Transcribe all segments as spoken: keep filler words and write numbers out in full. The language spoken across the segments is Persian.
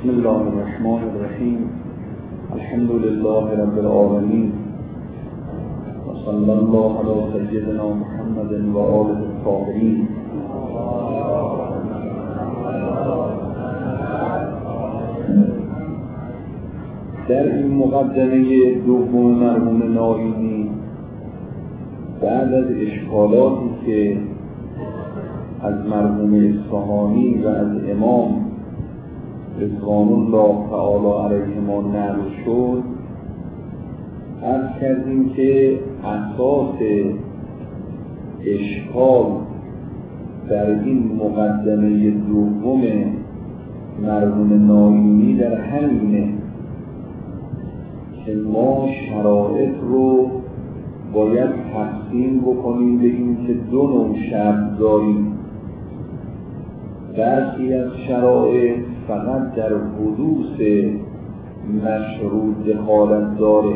بسم الله الرحمن الرحیم. الحمد لله رب العالمین و صلی الله علی سیدنا محمد و آله الطاهرین. در این مقدمه دوم مرحوم نائینی بعد از اشکالاتی که از مرحوم اصفهانی و از امام رضوان الله تعالی علیهما نقل شد، عرض کردیم که اساس اشکال در این مقدمه دوم مرحوم نائینی در همینه که ما شرایط رو باید تقسیم بکنیم به این که دو نوع شرط داریم. برخی از شرایط فقط در حدوث مشروط دخالت داره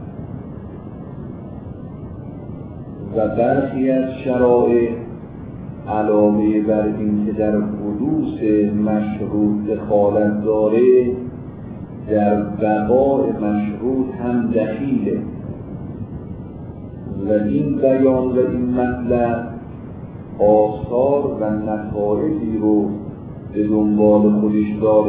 و برخی از شرایط علاوه بر این که در حدوث مشروط دخالت داره در بقاء مشروط هم دخیله و این بیان و این مطلب آثار و نتایجی رو به دنبال خودش داره.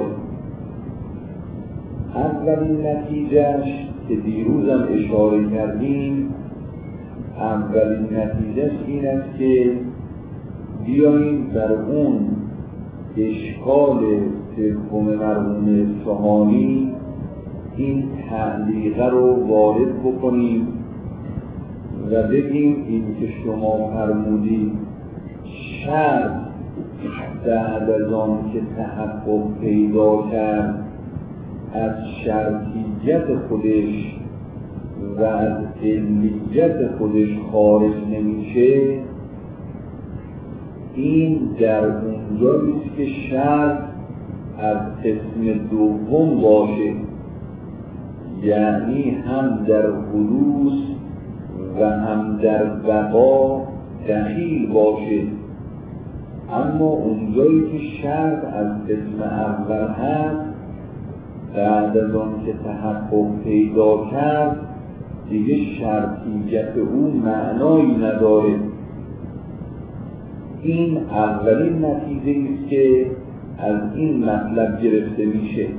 اولین نتیجهش که دیروزم اشاره کردیم، اولین نتیجهش این است که بیاییم در اون اشکال سوم مرحوم اصفهانی این تعلیقه رو وارد بکنیم و بگیم این که شما فرمودید شرط بعد از آن که تحقق پیدا کرد از شرطیت خودش و از علیت خودش خارج نمیشه، این در اونجاییست که شرط از قسم دوم باشه، یعنی هم در حدوث و هم در بقا دخیل باشه. اما اونجایی که شرط از قسم اول هست بعد از آن که تحقق پیدا کرد دیگه شرطیت او معنایی نداره. این اولین نتیجه است که از این مطلب گرفته میشه.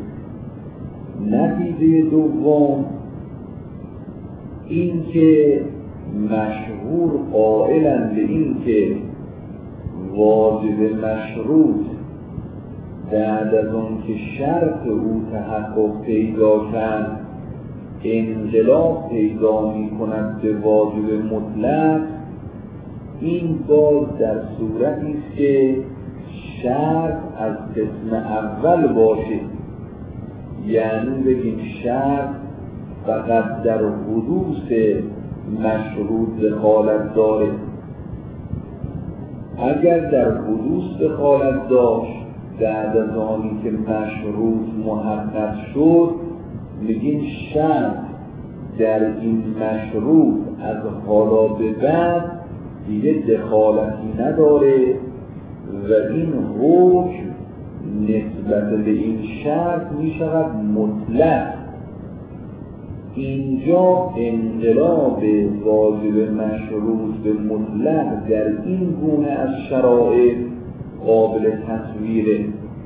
نتیجه دوم این که مشهور قائلند به این که واجب مشروط بعد از آن که شرط او تحقق پیدا کرد انقلاب پیدا می کند به واجب مطلق. این باز در صورتی است که شرط از قسم اول باشه، یعنی بگیم شرط فقط در حدوث مشروط دخالت داره. اگر در حدوث دخالت داشت بعد از آنی که مشروط محقق شد میگیم شرط در این مشروط از حالا به بعد دیگه دخالتی نداره و این حکم نسبت به این شرط میشود مطلق. اینجا انقلاب واجب مشروط به مطلق در این گونه از شرایط قابل تصویره.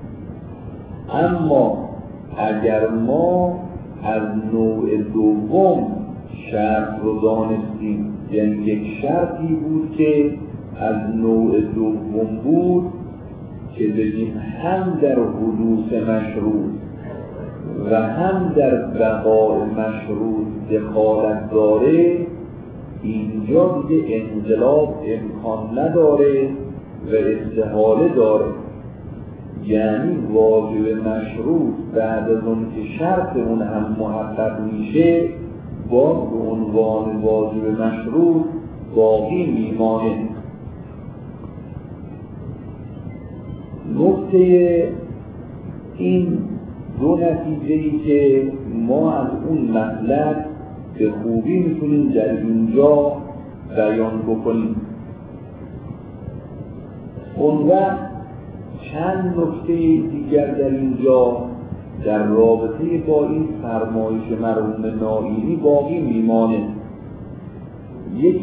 اما اگر ما از نوع دوم شرط رو دانستیم، یعنی یک شرطی بود که از نوع دوم بود که بگیم هم در حدوث مشروط و هم در بقاء مشروط دخالت داره، اینجا دیگه انقلاب امکان نداره و استحاله داره. یعنی واجب مشروط بعد از اون که شرط اون هم محقق میشه باز به عنوان واجب مشروط باقی میمانه. نکته این دو نتیجه‌ای که ما از اون مطلب به خوبی میتونیم در اینجا بیان بکنیم. اون وقت چند نکته دیگر در اینجا در رابطه با این فرمایش مرحوم نائینی باقی میمانه. یک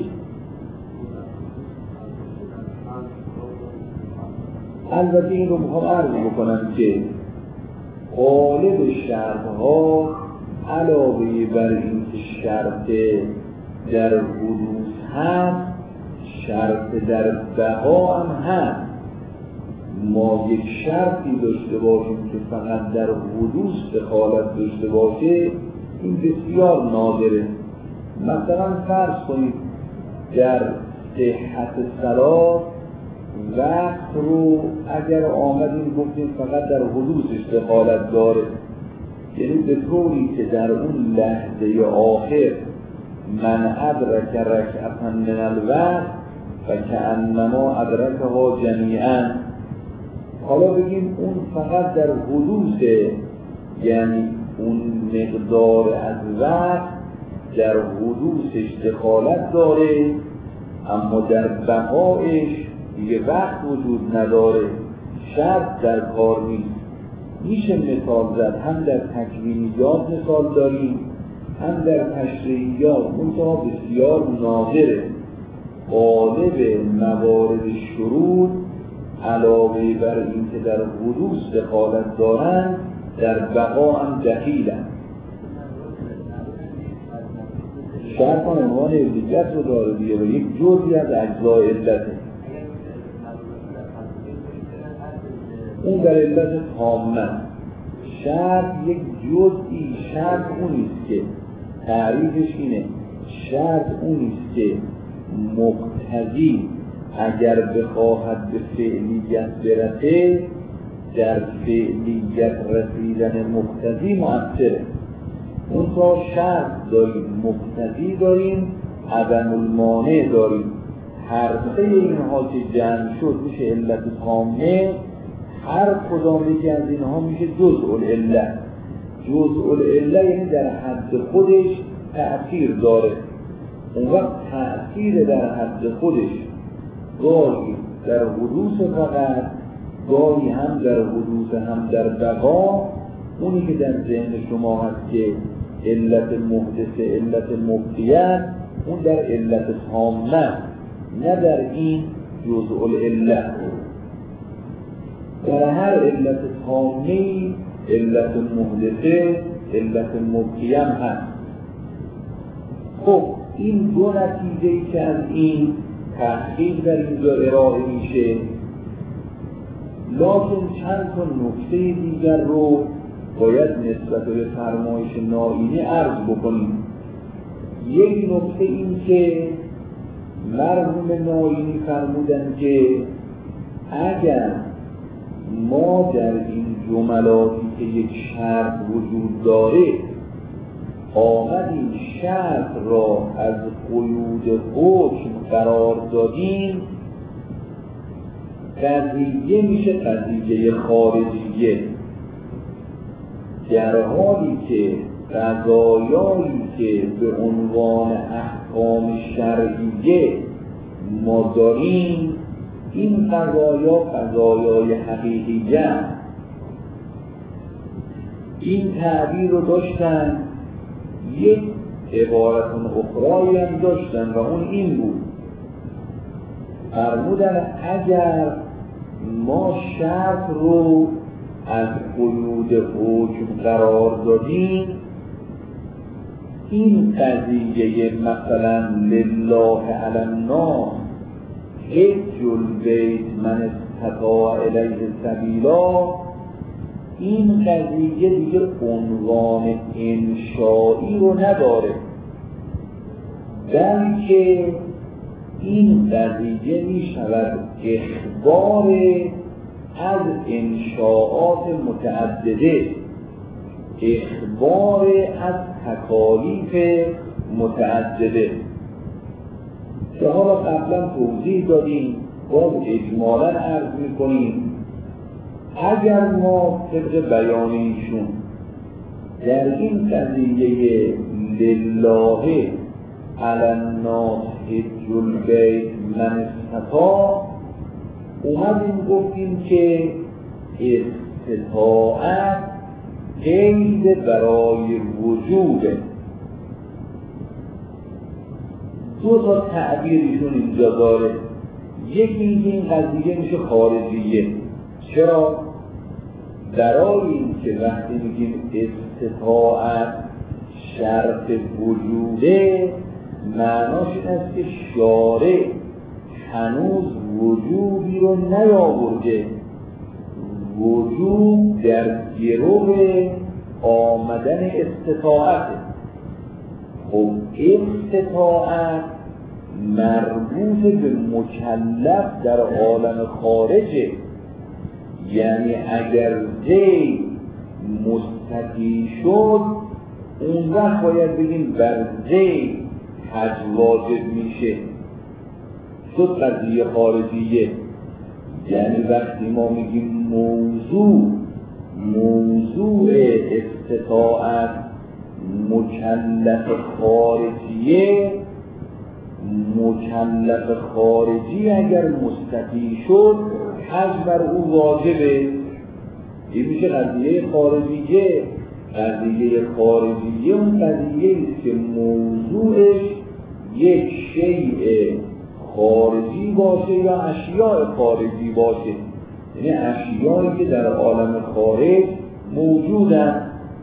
البته این رو میخوام عرض بکنم که غالب شرطها علاوه بر این که شرط در حدوث هست، شرط در بقا هم هست. ما یک شرطی داشته باشیم که فقط در حدوث دخالت داشته باشه، این بسیار نادره. مثلا فرض کنید در صحت صلات وقت رو اگر آمدیم گفتیم فقط در حدوثش دخالت داره، یعنی به طوری که در اون لحظه آخر من ادرک رکعتا من الوقت و کأنما ادرکها جمیعا، حالا بگیم اون فقط در حدوثه، یعنی اون مقدار از وقت در حدوثش دخالت داره، اما در بقایش دیگه وقت وجود نداره، شرط در کار نیست. میشه مثال زد، هم در تکوینیات مثال داریم هم در تشریعیات، منتها بسیار نادره. غالب موارد شروط علاوه بر این که در حدوث دخالت دارند، در بقا هم دخیلند. شرط عنوان علت رو داره دیگه و یک جزئی از اجزای علته. اون در علت تامه. شرط یک جزئی، شرط اونیست که تعریفش اینه، شرط اونیست که مقتضی اگر بخواهد به فعلیت برسه، در فعلیت رسیدن مقتضی مؤثره. اون تا شرط داریم، مقتضی داریم، عدم المانع داریم. هر سه اینها که جمع شد میشه علت تامه. هر کدام یکی از اینها میشه جزء العله. جزء العله یعنی در حد خودش تأثیر داره. اون وقت تأثیر در حد خودش گاهی در حدوث فقط، گاهی هم در حدوث هم در بقا. اونی که در ذهن شما هست که علت محدثه، علت مبدیه، اون در علت تامه، نه در این جزء العله. در هر علت تامه علت محدثه، علت مبدیه هم هست. خب این دو نتیجه‌ای که از این تحقیق در اینجا ارائه میشه، لکن چند تا نکته دیگر رو باید نسبت به فرمایش نائینی عرض بکنیم. یک نکته این که مرحوم نائینی فرمودن که اگر ما در این جملاتی که یک شرط وجود داره آمدیم شرط را از قیود حکم قرار دادیم، قضیه میشه قضیه خارجیه، در حالی که قضایایی که به عنوان احکام شرعیه ما داریم، این قضایا قضایای حقیقیه. این تعبیر رو داشتن، یک عبارت اخرایی هم داشتن و اون این بود، فرمودن اگر ما شرط رو از قیود حکم قرار دادیم، این قضیه مثلا لله علی الناس حج البیت من استطاع الیه سبیلا، این قضیه دیگه عنوان انشائی رو نداره، بلکه این قضیه می شود اخبار از انشاءات متعدده، اخبار از تکالیف متعدده که حالا قبلا توضیح دادیم، باز اجمالا عرض می کنیم. اگر ما طبق بیان ایشون در این قضیه لله علی الناس حج البیت من استطاع اومدیم گفتیم که استطاعت قید برای وجود. دو تا تعبیرشون اینجا داره. یکی اینکه این قضیه میشه خارجیه. چرا؟ برای اینکه وقتی میگیم استطاعت شرط وجوده، معناش این است که شارع هنوز وجودی رو نیاورده. وجود در گرو آمدن استطاعته. خب استطاعت مربوط به مکلف در عالم خارجه، یعنی اگر زید مستطیع شد اون وقت باید بگیم بر زید حج واجب میشه، شد قضیه خارجیه. یعنی وقتی ما میگیم موضوع موضوع استطاعت مکلف خارجیه، مکلف خارجی اگر مستطیع شد حج بر او واجبه. این میشه قضیه خارجیه. قضیه خارجیه اون قضیه است که موضوعش یک شیء خارجی باشه یا اشیاء خارجی باشه، یعنی اشیایی که در عالم خارج موجودن.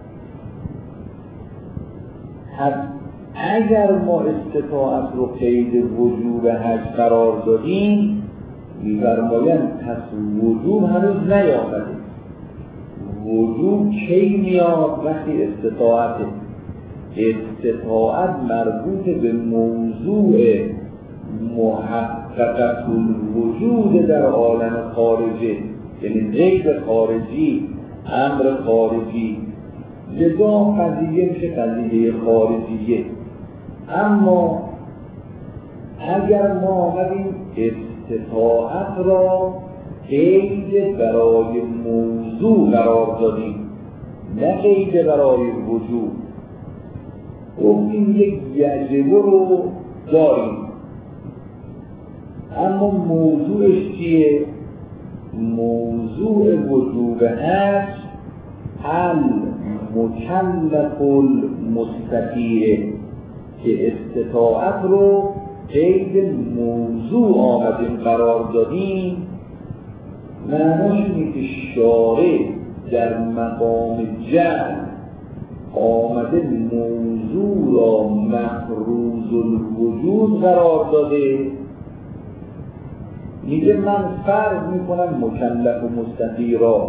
اگر ما استطاعت رو قید وجوب حج قرار دادیم، می‌فرمایند پس وجوب هنوز نیامده. وجوب کی میاد؟ وقتی استطاعت استطاعت مربوط به موضوع محققت الوجود در عالم خارجه، یعنی غیر خارجی، امر خارجی، لذا قضیه میشه قضیه خارجیه. اما اگر ما آمدیم استطاعت را قید برای موضوع قرار دادیم، نه قید برای وجود، گفتیم یک یجبه رو داریم، اما موضوعش چیه؟ موضوع وجوب هست المکلف المستطیع، که استطاعت رو قید موضوع آمدیم قرار دادیم. معناش اینه که شارع در مقام جعل آمده موضوع را مفروض الوجود قرار داده. میگه من فرض میکنم مکلف و مستطیع را،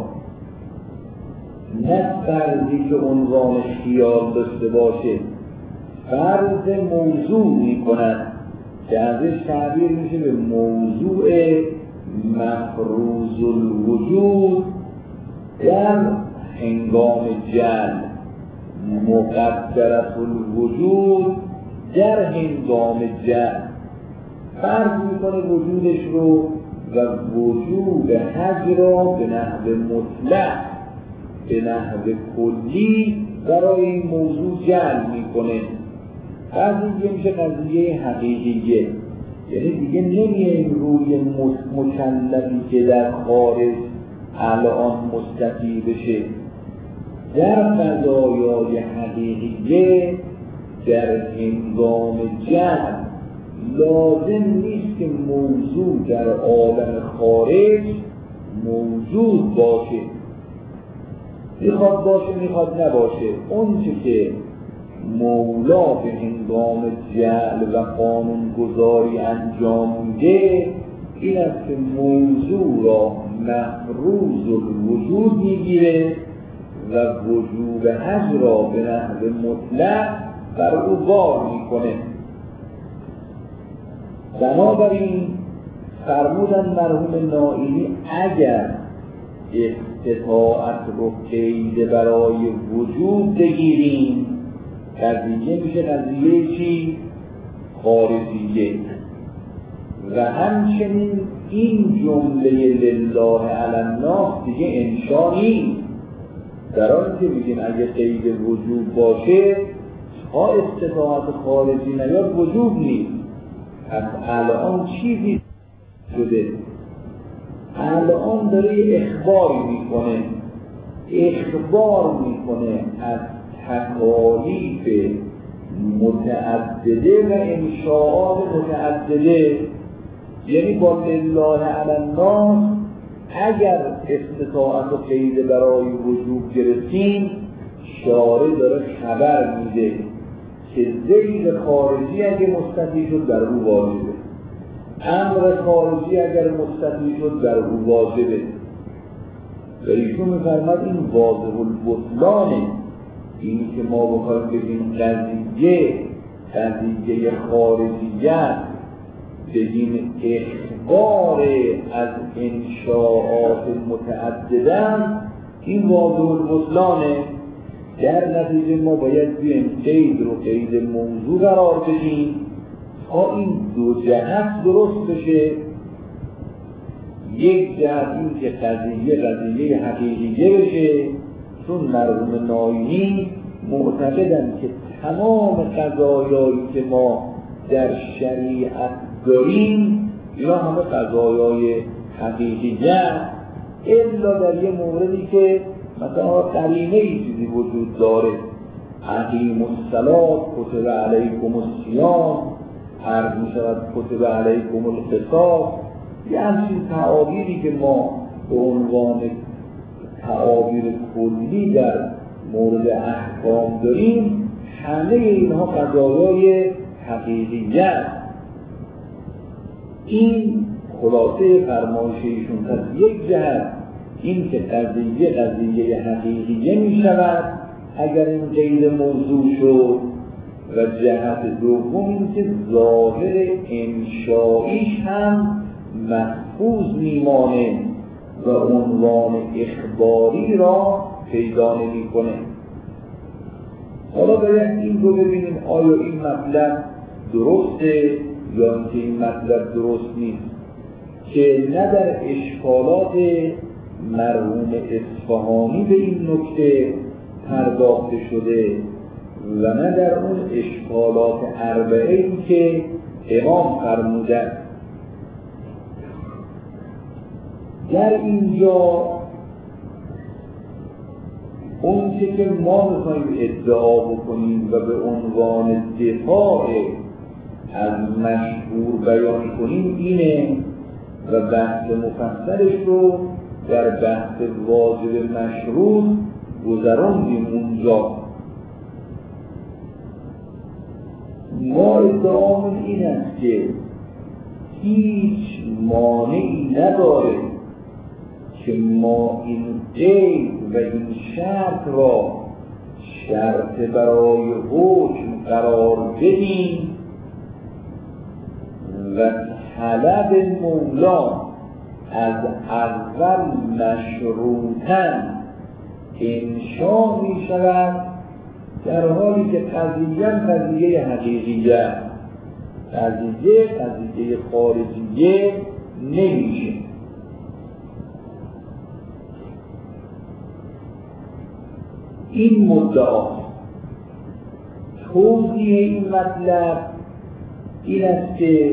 نه فرضی که عنوان خیال داشته باشه، فرض موضوع میکنن که ازش تعبیر میشه به موضوع مفروض الوجود در هنگام جل، مقدرت الوجود در هنگام جل. فرض میکنه وجودش رو و وجود حج را به نحو مطلق، به نحو کلی برای این موضوع جعل میکنه. قضیه میشه قضیه حقیقیه، یعنی دیگه نمیایم روی مکلفی که در خارج الان مستطیع بشه. در قضایای حقیقیه در هنگام جعل لازم نیست که موضوع در عالم خارج موجود باشه، میخواد باشه میخواد نباشه. اون چه که مولا به هنگام جعل و قانون گذاری انجام میده این است که موضوع را مفروض الوجود میگیره و وجوب حج را به نحو مطلق بر او بار میکنه. بنابراین فرمودن مرحوم نائینی اگر استطاعت رو قید برای وجود بگیریم، قضیه میشه قضیه چی؟ خارجیه. و همچنین این جمله لله علی الناس دیگه انشا نیست. در آن که میگیم اگه قید وجود باشه ها استطاعت خارجی نیاد وجود نیست. پس الان چیزی شده، الان داره اخباری میکنه اخبار میکنه از تکالیف متعدده و انشاءات متعدده. یعنی با لله علی الناس اگر استطاعت و قید برای وجوب گرفتیم، شارع داره خبر میده که زید خارجی اگه مستطیع شد در او واجبه، امر خارجی اگر مستطیع شد در او واجبه. و ایشون می‌فرماد این واضح البطلانه. این که ما بخوایم بگیم قضیه قضیه خارجیت، بگیم اخبار از انشاءات متعددن، این واضح البطلانه. در نتیجه ما باید بیم قید رو قید موضوع قرار بدیم تا این دو جهت درست بشه. یک جهت این که قضیه قضیه حقیقیه بشه، چون مرحوم ناینی معتقدن که تمام قضایایی که ما در شریعت داریم اینا همه قضایای حقیقیه، الا در یه موردی که مثلا قرینه ای چیزی وجود داره. اقیموا الصلاة کتب علیکم الصیام، عرض می شود کتب علیکم القصاص. یه همچین تعابیری که ما به عنوان تعابیر کلی در مورد احکام داریم، همه اینها قضایای حقیقیه. این خلاصه فرمایش ایشون. پس یک جهت این که قضیه قضیه حقیقیه می شود اگر این غیر موضوع شد، و جهت دوم این که ظاهر انشائیش هم محفوظ میمانه و عنوان اخباری را پیدا نمی کنه. حالا باید این رو ببینیم آیا این مطلب درسته یا اینکه این مطلب درست نیست، که نه در اشکالات مرحوم اصفهانی به این نکته پرداخته شده و نه در اون اشکالات اربعه که امام فرمودن. در اینجا اون چه که ما میخواییم ادعا بکنیم و به عنوان دفاع از مشهور بیان کنیم اینه، و بحث مفصلش رو در بحث واجب مشروط گذراندیم اونجا. ما ادعامون این است که هیچ مانعی نداره که ما این قید و این شرط را شرط برای حکم قرار بدیم و طلب مولا از اول مشروطاً انشاء می شود، در حالی که قضیه قضیه حقیقیه، قضیه قضیه خارجیه نمیشه. این مدعا توضیح این مطلب این است که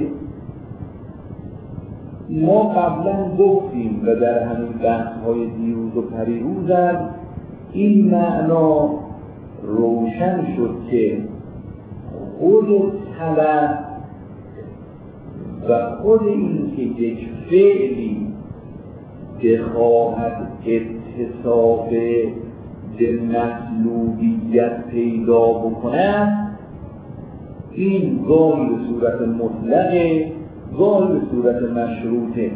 ما قبلا گفتیم و در همین بحث‌های دیروز و پریروز هم این معنا روشن شد که خود طلب و خود این که یک فعلی بخواهد اتصاف به مطلوبیت پیدا بکند، این گاهی به صورت مطلقه، گاهی به صورت مشروطه.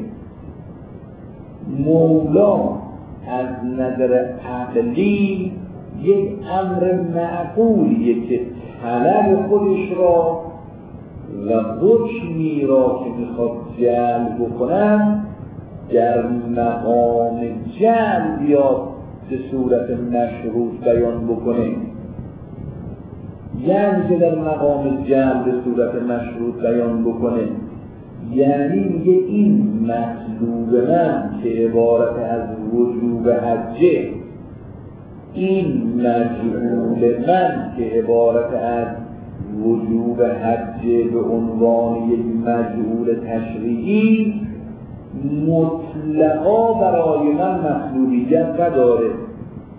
مولا از نظر عقلی یک امر معقولیه که طلب خودش را و حکمی را که میخواد جلب بکنن در مقام جلب یا به صورت مشروط بیان بکنه. یعنی که در مقام جلب به صورت مشروط بیان بکنه، یعنی میگه این مطلوب من که عبارت از وجوب حجه، این مجعول من که عبارت از وجوب حجه به عنوان یک مجعول تشریعی، مطلقا برای من مطلوبیت نداره.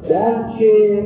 بلکه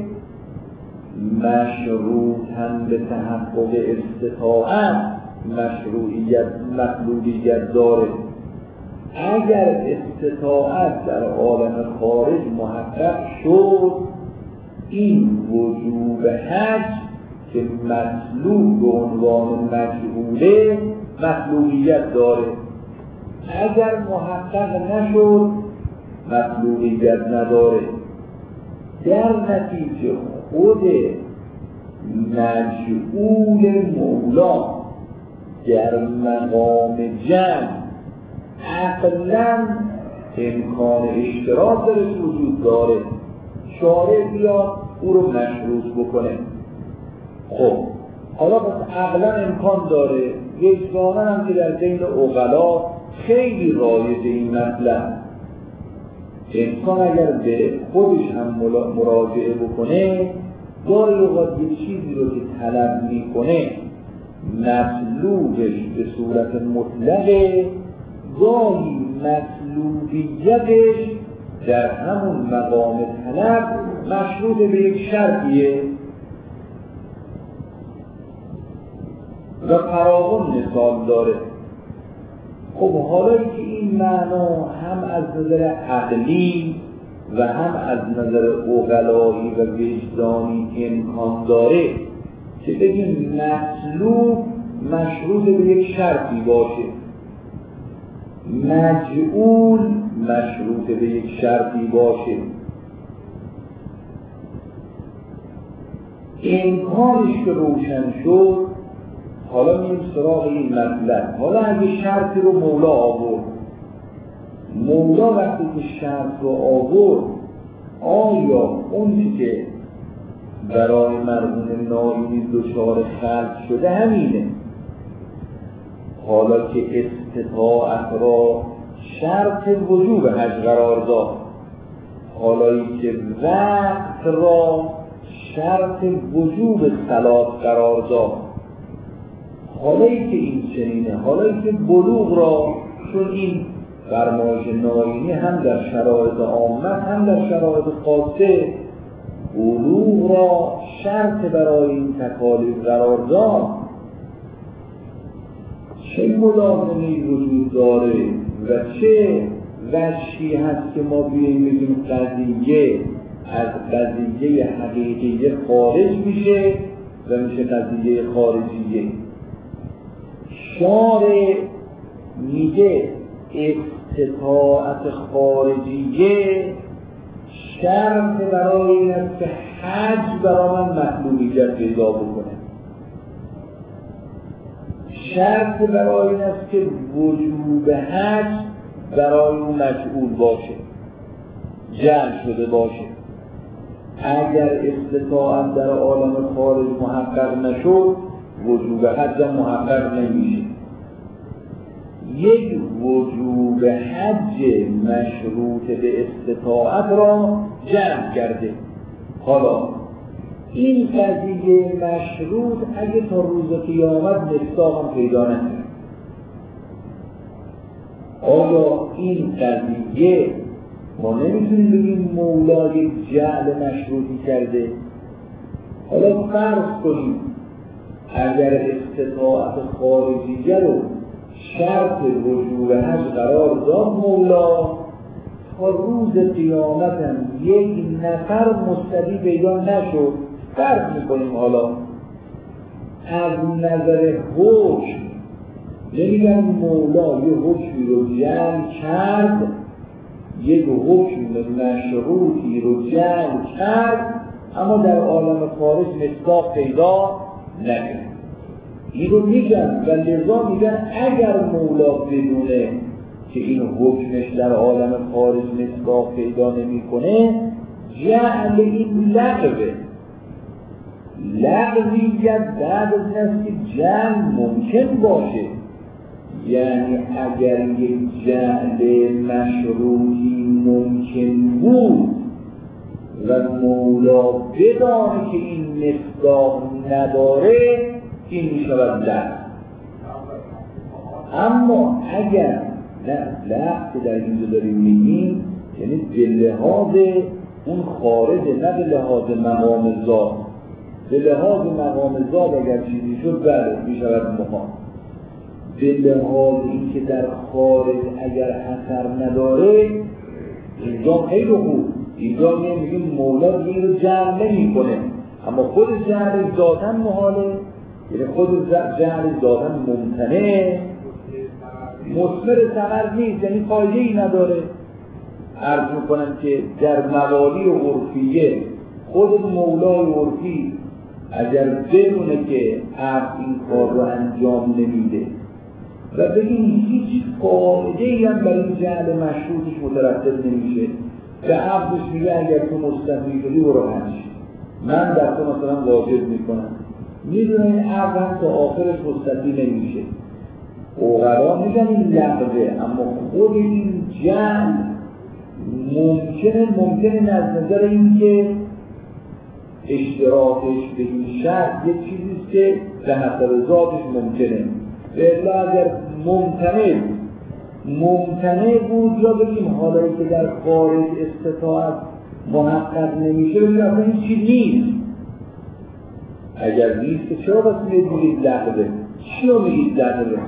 مشروطاً به تحقق استطاعت مشروعیت مطلوبیت داره. اگر استطاعت در عالم خارج محقق شد، این وجوب حج که مطلوب به عنوان مجهوله مطلوبیت داره. اگر محقق نشد مطلوبیت نداره. در نتیجه خود مجهول مولا در مقام جمع عقلاً امکان اشتراک درش وجود داره. شارع بیاد او رو مشروط بکنه. خب حالا پس عقلاً امکان داره، وجداناً هم که در بین عقلا خیلی رایج این مطلب. انسان اگر به خودش هم مراجعه بکنه، گاهی اوقات یه چیزی رو که طلب میکنه مطلوبش به صورت مطلقه، گاهی مطلوبیتش در همون مقام طلب مشروط به یک شرطیه و فراوان مثال داره. خب حالا که این معنا هم از نظر عقلی و هم از نظر عقلایی و وجدانی امکان داره که بگیم مطلوب مشروط به یک شرطی باشه، مجعول مشروط به یک شرطی باشه، امکانش که روشن شد، حالا میریم سراغ این مطلب. حالا اگه شرطی رو مولا آورد، مولا وقتی که شرط رو آورد، آیا اون که برای مرحوم ناینی دچار خلق شده همینه؟ حالا که استطاعت را شرط وجوب حج قرار داد، حالایی که وقت را شرط وجوب صلات قرار داد، حالایی که این چنینه، حالایی که بلوغ را، چون این فرمایش ناینی هم در شرایط عامه هم در شرایط خاصه بلوغ را شرط برای این تکالیف قرار داد، چه ملازمی وجود داره و چه وجهی هست که ما بیاییم بگیم قضیه از قضیه حقیقی خارج میشه و میشه قضیه خارجیه. شارع میگه استطاعت خارجیه شرط برای این است که حج برای من مطلوبیت پیدا بکنه، شرط برای این است که وجوب حج برای اون مجعول باشه، جعل شده باشه. اگر استطاعت در عالم خارج محقق نشد، وجوب حج محقق نمیشه. یک وجوب حج مشروط به استطاعت را جمع کرده. حالا این قضیه مشروط اگه تا روز قیامت مصداق هم پیدا نکنه، آیا این قضیه ما نمیتونیم بگیم مولا یک جعل مشروطی کرده؟ حالا فرض کنیم اگر استطاعت خارجیه رو شرط وجوب حج قرار داد مولا، تا روز قیامت هم یک نفر مستدی پیدا نشد، فرض میکنیم حالا از نظر حکم نمیگن مولا یه حکمی رو جعل کرد، یک حکم مشروطی رو جعل کرد، اما در عالم خارج مصداق پیدا نکرد. این رو میگن و لذا میگن اگر مولا بدونه که این حکمش در عالم خارج مصداق پیدا نمیکنه، جعل این لغوه. لغویت بعد از این که جعل ممکن باشه، یعنی اگر یک جعل مشروطی ممکن بود و مولا بدانه که این مصداق نداره، این میشود لغو. اما اگر نه، لغو که در اینجا داریم میگیم یعنی به لحاظ اون خارجه، نه به لحاظ مقام ذات. به لحاظ مقام ذات اگر چیزی شد بله میشود محال. به لحاظ اینکه در خارج اگر اثر نداره اینجا خیلی خوب. اینجا میگیم مولا این رو جمع نمی کنه، اما خود جمع ذاتاً محاله، یعنی خود جمع ذاتاً ممتنه، مثمر ثمر نیست، یعنی فایده ای نداره. عرض میکنم که در موالی عرفیه خود مولای عرفی اگر بدونه که عبد این کار رو انجام نمیده و بگیم هیچ فایده ای هم برای این جعل مشروطش مترتب نمیشه، به عبدش میگه اگر تو مستثنی شدی برو حج، من در تو مثلا واجب میکنم، میدونه این عبد هم تا آخرش مستثنی نمیشه. اوغرا میگن این لغوه، اما خود این جعل ممکنه ممکنه از نظر اینکه اشتراکش به این شرط یک چیزیست که به حسب ذاتش ممکنه. به الا اگر ممتنع ممتنع بود یا بگیم حالایی که در خارج استطاعت محقق نمیشه بگیم اصلا این چیز نیست. اگر نیست که چرا بس میگید لغوه؟ چی رو میگید لغوه؟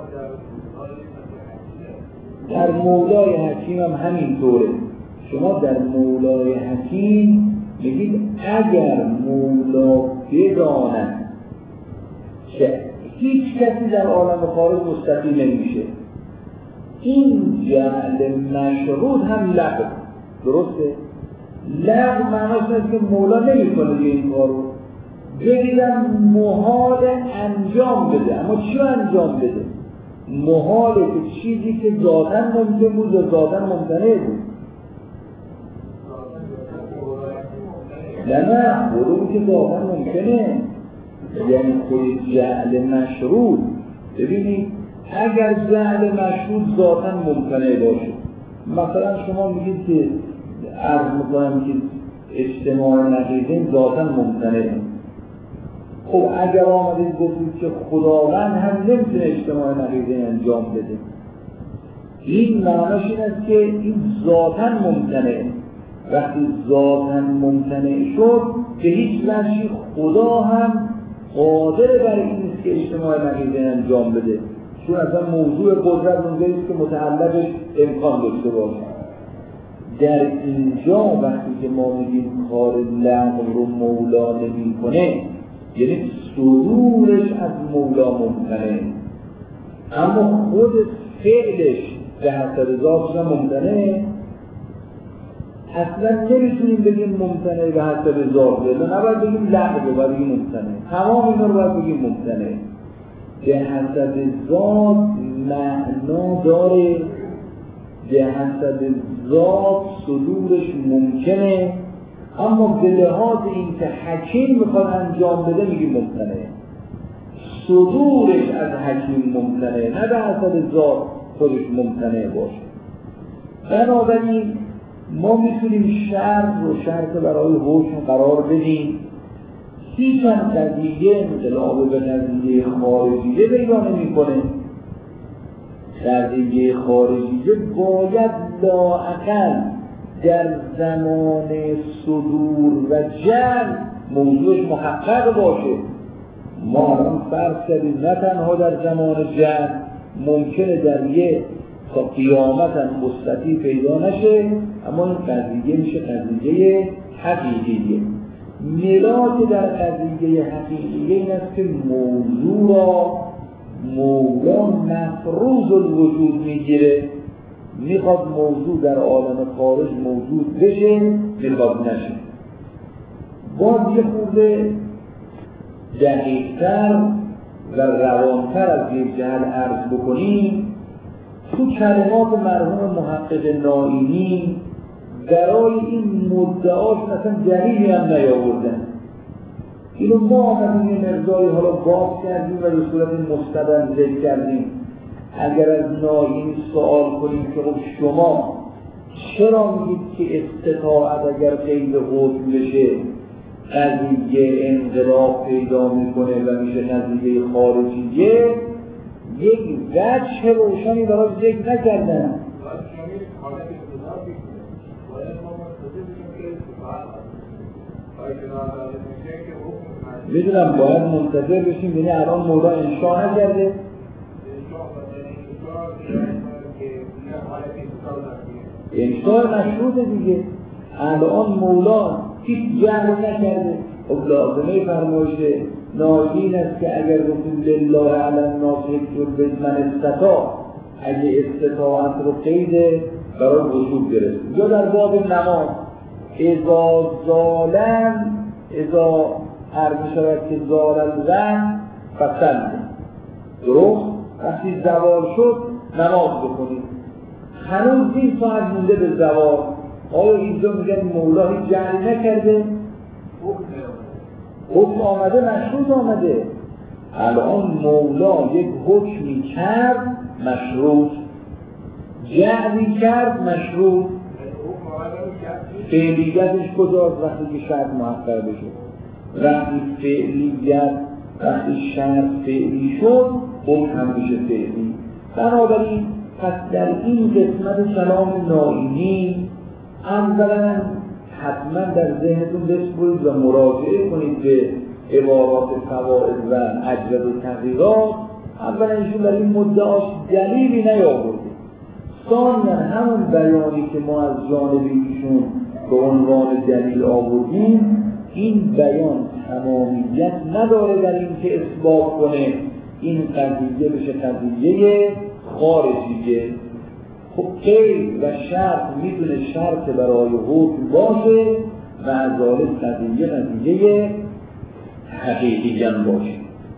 در مولای حکیم هم همینطوره. شما در مولای حکیم میگید اگر مولا بداند که هیچ کسی در عالم خارج مستقیم نمیشه، این جعل مشروط هم لغو. درسته؟ لغو معناش نیست که مولا نمیکنه این کارو، بگیدم محال انجام بده. اما چی انجام بده؟ محاله که چیزی که ذاتاً ممکن بود و ذاتاً ممتنع بود. نه نه خودمون که ذاتاً ممکنه، یعنی خود جعل مشروط. ببینید اگر جعل مشروط ذاتاً ممتنع باشه، مثلا شما میگید که عرض میکنم که اجتماع نقیضین ذاتاً ممتنعه. خب اگر آمدید گفتید که خداوند هم نمیتونه اجتماع نقیضین انجام بده، این معناش این است که این ذاتاً ممتنعه. وقتی ذاتاً ممتنع شد که هیچ وجهی خدا هم قادر بر این است که اجتماع نقیضین انجام بده، چون اصلا موضوع قدرت اونجایی است که متعلقش امکان داشته باشه. در اینجا وقتی که ما میگیم کار لغو رو مولا نمی کنه، یعنی صدورش از مولا ممتنه، اما خود فعلش به حسب ذاتش هم ممتنه. اصلا نمیتونیم بگیم ممتنه به حسب ذات، نباید بگیم لغو، باید بگیم ممتنه. تمام اینا رو باید بگیم ممتنه. به حسب ذات معنا داره، به حسب ذات صدورش ممکنه، اما به لحاظ این که حکیم میخواد انجام بده میگیم ممتنه. صدورش از حکیم ممتنه، نه به حسب ذات خودش ممتنه باشه. بنابراین ما میتونیم شرط رو شرط برای حکم قرار بدیم، هیچ هم قضیه انقلاب به قضیه خارجیه پیدا نمیکنه. قضیه خارجیه باید لااقل در زمان صدور و جمع موضوعش محقق باشه. ما الان فرض کردیم نه تنها در زمان جمع ممکنه در یه تا قیامت هم مستطیع پیدا نشه، اما این قضیه میشه قضیه حقیقیه. ملاک در قضیه حقیقیه این است که موضوع را مولا مفروض الوجود میگیره، میخواد موضوع در عالم خارج موجود بشه، میخواد نشه. باز یه خورده دقیق‌تر و روانتر از یک جهل عرض بکنیم، تو کلمات مرحوم محقق نائینی برای این مدعاش مثلا دلیلی هم نیاوردن. اینو ما آمدیم یه مرزایی حالا باز کردیم و به صورت مستدل ذکر کردیم. اگر از نائینی سوال کنیم که خب شما چرا میگید که استطاعت اگر قید حکم بشه قضیه انقلاب پیدا میکنه و میشه قضیه خارجیه، یک وجه روشنی برای ذکر نکردن. میدونم باید منتظر بشیم، یعنی الان مولا انشاء نکرده انشاء مشروطه دیگه. الان مولا هیچ جهل نکرده. خب لازمه فرمایش ناجین است که اگر گفتیم لله علی الناس حج البیت من استطاع، اگه استطاعت رو قید برای وجود گرفت. یا در باب نماز اذا زالن، اذا هر میشود که زالن زن فصل درست، وقتی زوال شد نماز بکنید. هنوز این ساعت مونده به زوال. آیا اینجا میگن مولا هیچ جهلی نکرده؟ حکم آمده، مشروط آمده. الان مولا یک حکمی کرد مشروط، جهلی کرد مشروط. فعلیتش کجاست؟ وقتی که شرط محقق بشه. وقتی فعلیت، وقتی شرط فعلی شد حکم هم میشه فعلی. بنابراین پس در این قسمت کلام نائینی اولا حتما در ذهنتون بسپرید و مراجعه کنید به عبارات فوائد و اجزا و تغییرات. اولا ایشون در این مدعاش دلیلی نیاورده. ثانیا همون بیانی که ما از جانب ایشون به عنوان دلیل آوردیم، این بیان تمامیت نداره در این که اثبات کنه این قضیه بشه قضیه خارجیه. خب قید و شرط میتونه شرط برای حکم باشه و از ذالک قضیه قضیه حقیقی هم باشه.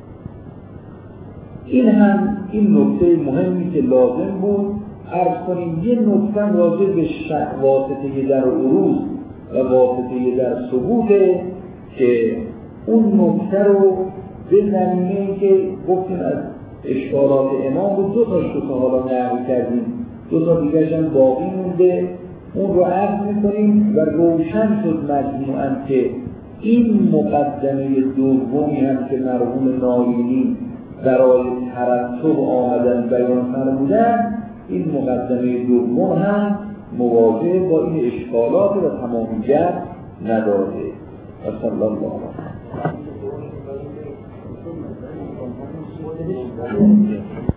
این هم این نکته مهمی که لازم بود عرض کنیم. یه نکته راجع به واسطه در عروض و واسطه در ثبوته که اون نکته رو به زمینه که گفتیم از اشکالات امام رو دو تاش رو حالا نقل کردیم، دو تا دیگرش هم باقی مونده، اون رو عرض میکنیم و روشن شد مجموعاً که این مقدمه دومی هم که مرحوم نائینی برای ترتب آمدن بیان فرمودن، این مقدمه دوم هم مواجه با این اشکالات و تمامیت نداره. و صلی الله علیه و